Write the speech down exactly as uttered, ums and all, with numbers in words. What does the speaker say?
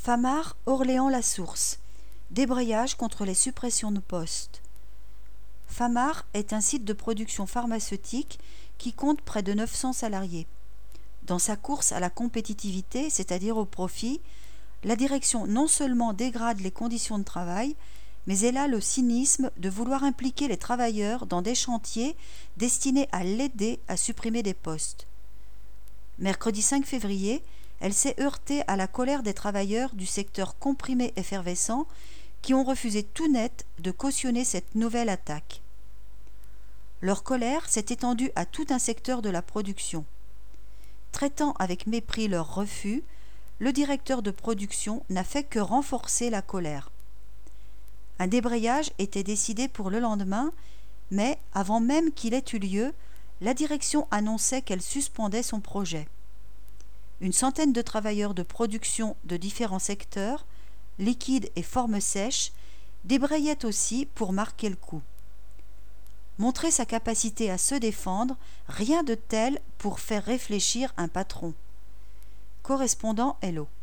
Famar, Orléans-la-Source. Débrayage contre les suppressions de postes. Famar est un site de production pharmaceutique qui compte près de neuf cents salariés. Dans sa course à la compétitivité, c'est-à-dire au profit, la direction non seulement dégrade les conditions de travail, mais elle a le cynisme de vouloir impliquer les travailleurs dans des chantiers destinés à l'aider à supprimer des postes. Mercredi cinq février, elle s'est heurtée à la colère des travailleurs du secteur comprimé effervescent qui ont refusé tout net de cautionner cette nouvelle attaque. Leur colère s'est étendue à tout un secteur de la production. Traitant avec mépris leur refus, le directeur de production n'a fait que renforcer la colère. Un débrayage était décidé pour le lendemain, mais avant même qu'il ait eu lieu, la direction annonçait qu'elle suspendait son projet. Une centaine de travailleurs de production de différents secteurs, liquides et formes sèches, débrayaient aussi pour marquer le coup. Montrer sa capacité à se défendre, rien de tel pour faire réfléchir un patron. Correspondant Hello.